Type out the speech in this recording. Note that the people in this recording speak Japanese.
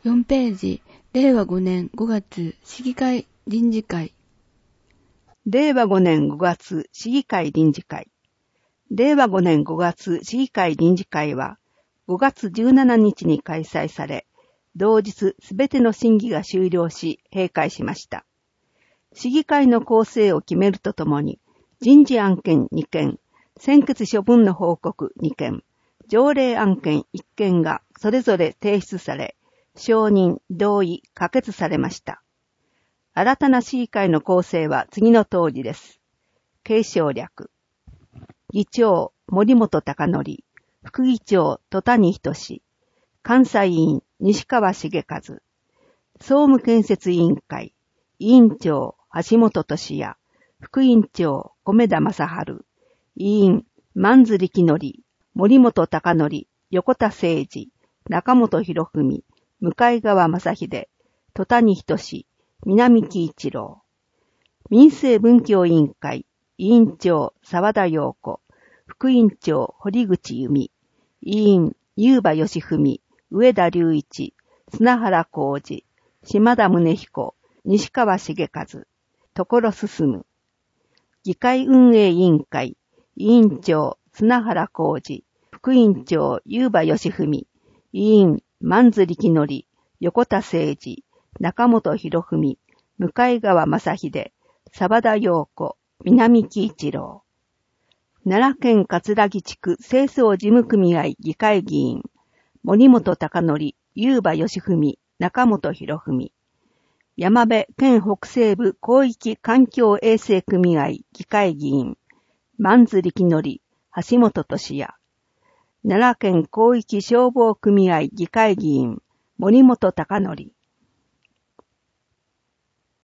4ページ、令和5年5月市議会臨時会。 令和5年5月市議会臨時会。令和5年5月市議会臨時会は5月17日に開催され、同日すべての審議が終了し閉会しました。市議会の構成を決めるとともに、人事案件2件、専決処分の報告2件、条例案件1件がそれぞれ提出され、承認、同意、可決されました。新たな市議会の構成は次の通りです。継承略。議長、森本貴則、副議長、戸谷仁、監査委員、西川茂和、総務建設委員会、委員長、橋本俊也、副委員長、米田正治、委員、萬津力則、森本貴則、横田誠二、中本博文、向川正秀、戸谷仁、南木一郎。民政文教委員会、委員長、沢田陽子、副委員長、堀口由美、委員、遊馬義文、上田隆一、砂原浩二、島田宗彦、西川茂和、所進。議会運営委員会、委員長、砂原浩二、副委員長、遊馬義文、委員、萬津力則、横田誠二、中本博文、向川正秀、沢田陽子、南木一郎。奈良県葛城地区清掃事務組合議会議員、森本貴則、遊馬義文、中本博文。山部県北西部広域環境衛生組合議会議員、萬津力則、橋本俊也。奈良県広域消防組合議会議員、森本貴則。